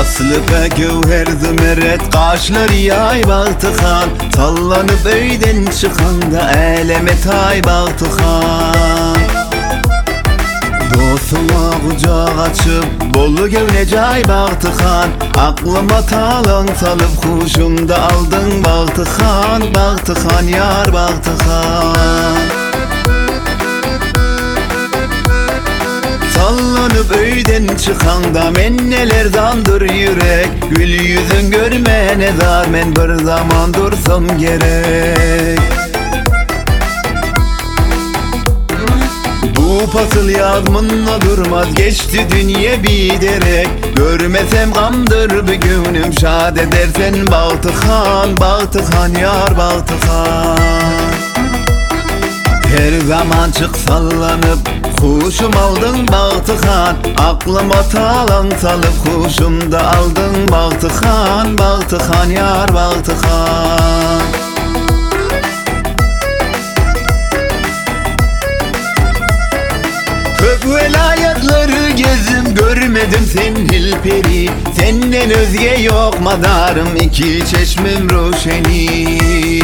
Aslı ve gövher zümeret kaşları yay baltıkan, sallanıp öyden çıkanda eleme tay baltıkan. Dostuma kucak açıp bolu gevne cay baltıkan, aklıma talan salıp kuşumda aldın baltıkan. Baltıkan yar baltıkan. Sallanıp öyden çıkanda men nelerdandır yürek, gül yüzün görmene dar men bir zaman dursam gerek. Bu pasıl yazmınla durmaz geçti dünya biderek, görmesem gamdır bir günüm şad edersen baltıkan. Baltıkan yar baltıkan. Her zaman çık sallanıp kuşum aldın baltıkan, aklıma talan salıp kuşumda aldın baltıkan. Baltıkan yar baltıkan. Köp velayetleri gezdim görmedim sen hilperi, senden özge yok madarım iki çeşmem roşeni.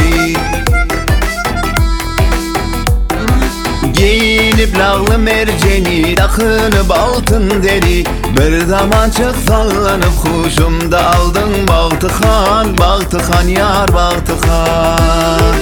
Giyinip lağlı merceni, takınıp altın deri, bir zaman çık sallanıp kuşumda aldın baltıkan. Baltıkan yar baltıkan.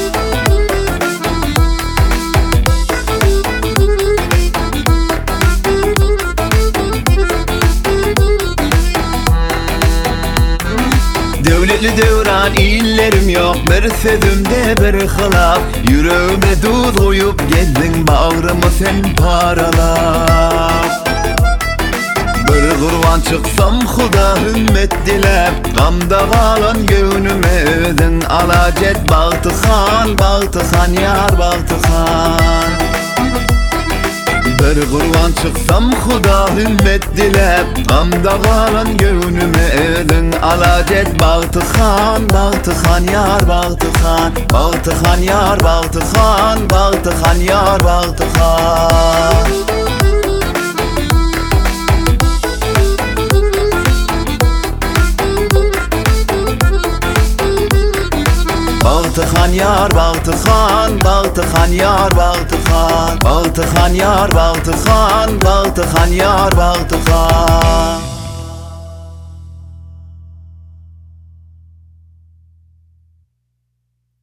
Devletli devran illerim yok, bir sözümde bir hılaf, yüreğime duz koyup geldin bağrımı sen paralap. Bir kurban çıksam huda hümmet dilep, gamda kalan gönlüme özün alacet baltıkan. Baltıkan yar baltıkan. Bir kurban çıksam huda hümmet dilep, gamda kalan gönlüme özün alacet baltıkan. Baltıkan yar baltıkan. Baltıkan yar baltıkan. Baltıkan yar baltıkan. Baltıkan yar baltıkan. Baltıkan yar baltıkan. Baltıkan yar baltıkan. Baltıkan yar baltıkan.